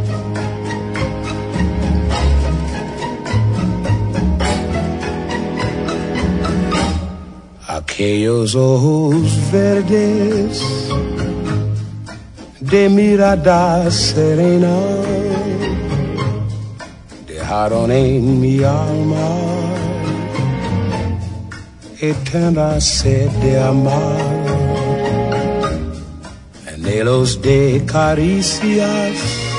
Aquellos ojos verdes de mirada serena dejaron en mi alma eterna sed de amar, anhelos de caricias,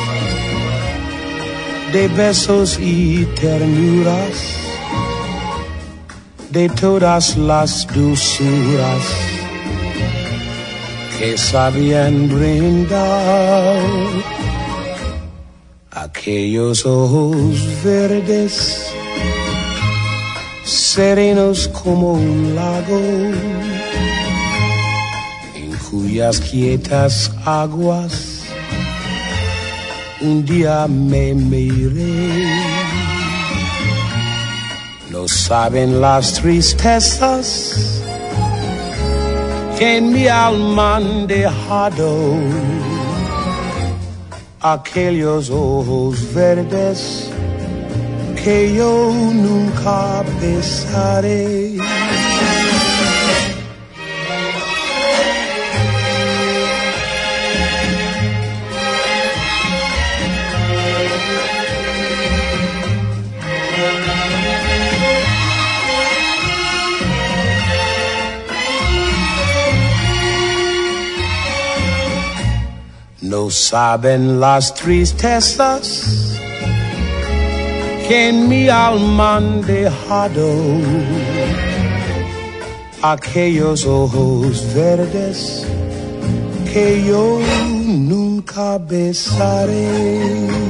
de besos y ternuras, de todas las dulzuras que sabían brindar. Aquellos ojos verdes, serenos como un lago, en cuyas quietas aguas un día me miré. No saben las tristezas que en mi alma han dejado aquellos ojos verdes que yo nunca besaré. No saben las tristezas que en mi alma han dejado aquellos ojos verdes que yo nunca besaré.